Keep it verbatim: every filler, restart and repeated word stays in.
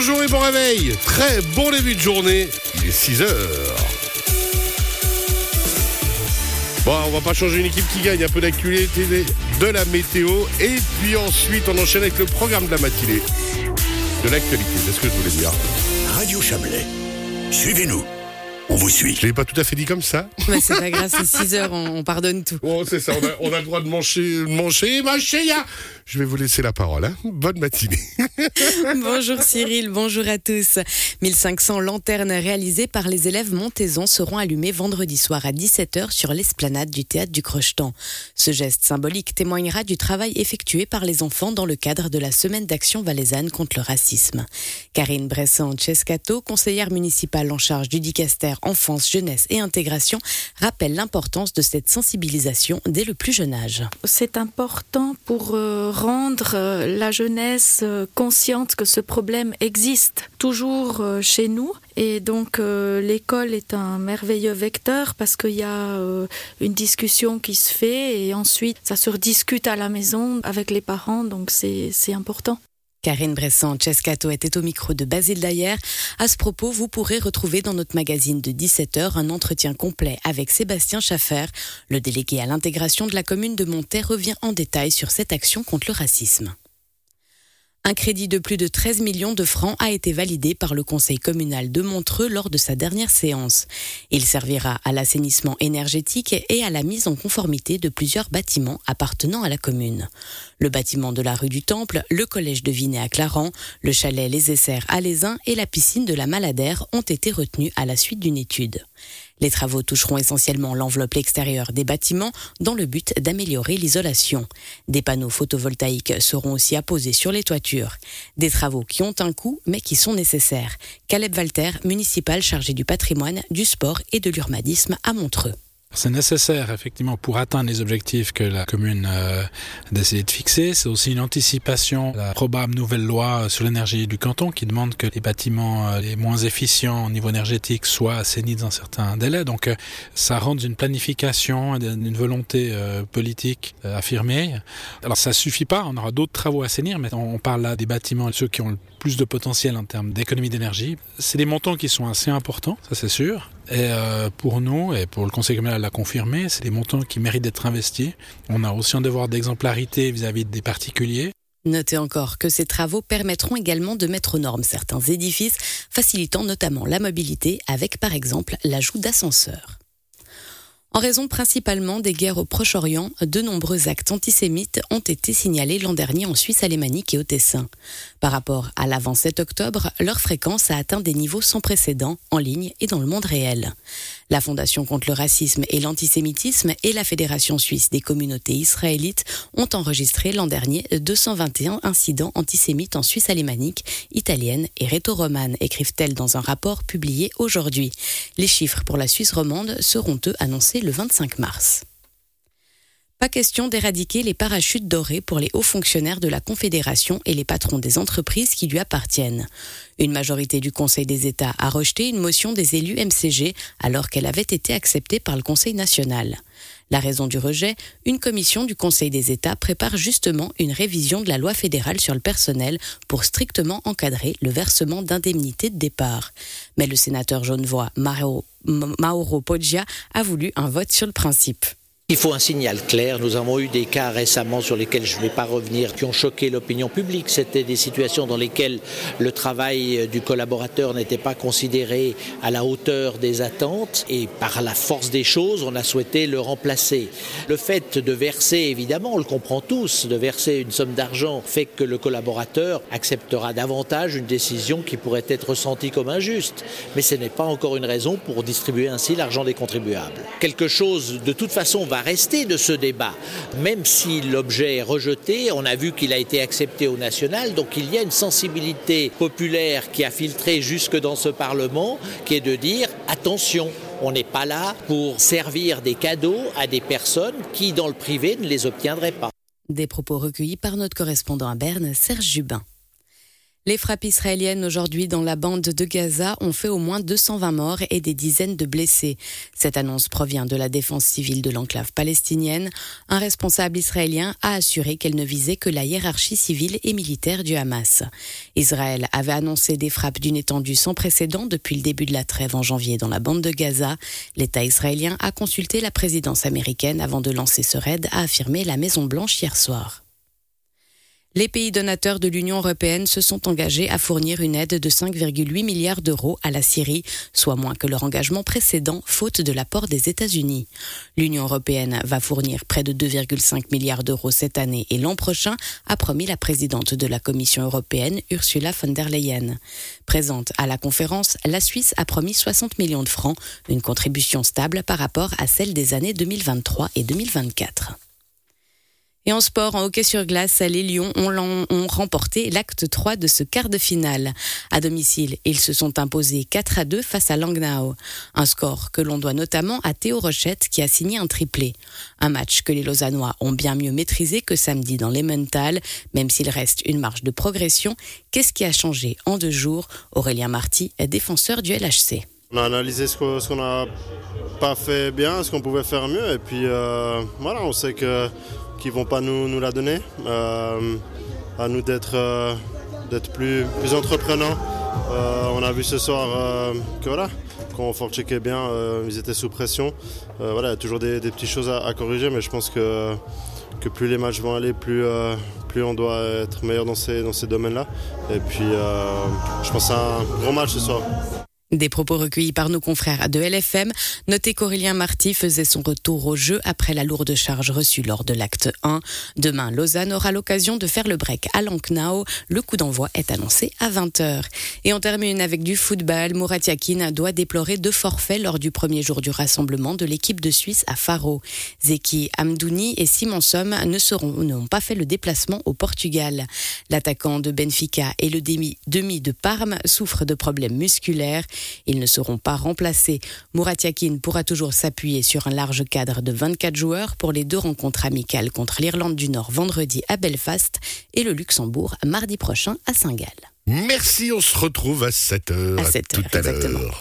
Bonjour et bon réveil. Très bon début de journée. Il est six heures. Bon, on va pas changer une équipe qui gagne. Un peu d'actualité de la météo. Et puis ensuite, on enchaîne avec le programme de la matinée. De l'actualité, c'est ce que je voulais dire. Radio Chablais. Suivez-nous. On vous suit. Je l'ai pas tout à fait dit comme ça. Mais c'est pas grave, c'est six heures, on, on pardonne tout. Oh, c'est ça, on a, on a le droit de manger, de manger, manger, ya. Je vais vous laisser la parole, hein. Bonne matinée. Bonjour Cyril, bonjour à tous. mille cinq cents lanternes réalisées par les élèves montaisans seront allumées vendredi soir à dix-sept heures sur l'esplanade du théâtre du Crochetan. Ce geste symbolique témoignera du travail effectué par les enfants dans le cadre de la semaine d'action valaisanne contre le racisme. Karine Bressan-Cescato, conseillère municipale en charge du Dicaster enfance, jeunesse et intégration, rappelle l'importance de cette sensibilisation dès le plus jeune âge. C'est important pour euh, rendre euh, la jeunesse euh, consciente que ce problème existe toujours euh, chez nous. Et donc euh, l'école est un merveilleux vecteur parce qu'il y a euh, une discussion qui se fait et ensuite ça se rediscute à la maison avec les parents, donc c'est, c'est important. Karine Bressan-Cescato était au micro de Basile Dayer. À ce propos, vous pourrez retrouver dans notre magazine de dix-sept heures un entretien complet avec Sébastien Schaffer. Le délégué à l'intégration de la commune de Montet revient en détail sur cette action contre le racisme. Un crédit de plus de treize millions de francs a été validé par le conseil communal de Montreux lors de sa dernière séance. Il servira à l'assainissement énergétique et à la mise en conformité de plusieurs bâtiments appartenant à la commune. Le bâtiment de la rue du Temple, le collège de Vinay à Clarens, le chalet Les Essers à Lézin et la piscine de la Maladère ont été retenus à la suite d'une étude. Les travaux toucheront essentiellement l'enveloppe extérieure des bâtiments dans le but d'améliorer l'isolation. Des panneaux photovoltaïques seront aussi apposés sur les toitures. Des travaux qui ont un coût mais qui sont nécessaires. Caleb Walter, municipal chargé du patrimoine, du sport et de l'urbanisme à Montreux. C'est nécessaire, effectivement, pour atteindre les objectifs que la commune euh, a décidé de fixer. C'est aussi une anticipation de la probable nouvelle loi sur l'énergie du canton qui demande que les bâtiments euh, les moins efficients au niveau énergétique soient assainis dans un certain délai. Donc, euh, ça rentre d'une planification, d'une volonté euh, politique euh, affirmée. Alors, ça suffit pas. On aura d'autres travaux à assainir, mais on, on parle là des bâtiments, ceux qui ont le plus de potentiel en termes d'économie d'énergie. C'est des montants qui sont assez importants, ça c'est sûr. Et euh, pour nous, et pour le conseil communal l'a confirmé, c'est des montants qui méritent d'être investis. On a aussi un devoir d'exemplarité vis-à-vis des particuliers. Notez encore que ces travaux permettront également de mettre aux normes certains édifices, facilitant notamment la mobilité avec par exemple l'ajout d'ascenseurs. En raison principalement des guerres au Proche-Orient, de nombreux actes antisémites ont été signalés l'an dernier en Suisse alémanique et au Tessin. Par rapport à l'avant sept octobre, leur fréquence a atteint des niveaux sans précédent en ligne et dans le monde réel. La Fondation contre le racisme et l'antisémitisme et la Fédération suisse des communautés israélites ont enregistré l'an dernier deux cent vingt et un incidents antisémites en Suisse alémanique, italienne et réto-romane, écrivent-elles dans un rapport publié aujourd'hui. Les chiffres pour la Suisse romande seront eux annoncés le vingt-cinq mars. Pas question d'éradiquer les parachutes dorés pour les hauts fonctionnaires de la Confédération et les patrons des entreprises qui lui appartiennent. Une majorité du Conseil des États a rejeté une motion des élus M C G alors qu'elle avait été acceptée par le Conseil national. La raison du rejet, une commission du Conseil des États prépare justement une révision de la loi fédérale sur le personnel pour strictement encadrer le versement d'indemnités de départ. Mais le sénateur genevois Mauro, Mauro Poggia a voulu un vote sur le principe. Il faut un signal clair. Nous avons eu des cas récemment sur lesquels je ne vais pas revenir qui ont choqué l'opinion publique. C'était des situations dans lesquelles le travail du collaborateur n'était pas considéré à la hauteur des attentes et par la force des choses, on a souhaité le remplacer. Le fait de verser, évidemment, on le comprend tous, de verser une somme d'argent fait que le collaborateur acceptera davantage une décision qui pourrait être ressentie comme injuste. Mais ce n'est pas encore une raison pour distribuer ainsi l'argent des contribuables. Quelque chose, de toute façon, va rester de ce débat. Même si l'objet est rejeté, on a vu qu'il a été accepté au national, donc il y a une sensibilité populaire qui a filtré jusque dans ce Parlement, qui est de dire attention, on n'est pas là pour servir des cadeaux à des personnes qui, dans le privé, ne les obtiendraient pas. Des propos recueillis par notre correspondant à Berne, Serge Jubin. Les frappes israéliennes aujourd'hui dans la bande de Gaza ont fait au moins deux cent vingt morts et des dizaines de blessés. Cette annonce provient de la défense civile de l'enclave palestinienne. Un responsable israélien a assuré qu'elle ne visait que la hiérarchie civile et militaire du Hamas. Israël avait annoncé des frappes d'une étendue sans précédent depuis le début de la trêve en janvier dans la bande de Gaza. L'État israélien a consulté la présidence américaine avant de lancer ce raid, a affirmé la Maison-Blanche hier soir. Les pays donateurs de l'Union européenne se sont engagés à fournir une aide de cinq virgule huit milliards d'euros à la Syrie, soit moins que leur engagement précédent, faute de l'apport des États-Unis. L'Union européenne va fournir près de deux virgule cinq milliards d'euros cette année et l'an prochain, a promis la présidente de la Commission européenne, Ursula von der Leyen. Présente à la conférence, la Suisse a promis soixante millions de francs, une contribution stable par rapport à celle des années deux mille vingt-trois et deux mille vingt-quatre. Et en sport, en hockey sur glace, les Lions ont, ont remporté l'acte trois de ce quart de finale. À domicile, ils se sont imposés quatre à deux face à Langnau. Un score que l'on doit notamment à Théo Rochette qui a signé un triplé. Un match que les Lausannois ont bien mieux maîtrisé que samedi dans l'Emmental, même s'il reste une marge de progression. Qu'est-ce qui a changé en deux jours ? Aurélien Marty est défenseur du L H C. On a analysé ce qu'on n'a pas fait bien, ce qu'on pouvait faire mieux, et puis euh, voilà, on sait que qu'ils ne vont pas nous, nous la donner. Euh, à nous d'être, euh, d'être plus, plus entreprenants. Euh, on a vu ce soir euh, que voilà, quand on forcheckait bien, euh, ils étaient sous pression. Euh, voilà, il y a toujours des, des petites choses à, à corriger, mais je pense que, que plus les matchs vont aller, plus, euh, plus on doit être meilleur dans ces, dans ces domaines-là. Et puis, euh, je pense à un gros match ce soir. Des propos recueillis par nos confrères de L F M. Notez qu'Aurélien Marty faisait son retour au jeu après la lourde charge reçue lors de l'acte un. Demain, Lausanne aura l'occasion de faire le break à Langnau. Le coup d'envoi est annoncé à vingt heures. Et on termine avec du football. Murat Yakin doit déplorer deux forfaits lors du premier jour du rassemblement de l'équipe de Suisse à Faro. Zeki Hamdouni et Simon Somme ne seront, n'ont pas fait le déplacement au Portugal. L'attaquant de Benfica et le demi, demi de Parme souffrent de problèmes musculaires. Ils ne seront pas remplacés. Murat Yakin pourra toujours s'appuyer sur un large cadre de vingt-quatre joueurs pour les deux rencontres amicales contre l'Irlande du Nord vendredi à Belfast et le Luxembourg mardi prochain à Saint-Gall. Merci, on se retrouve à sept heures. À sept heures, tout à exactement. l'heure.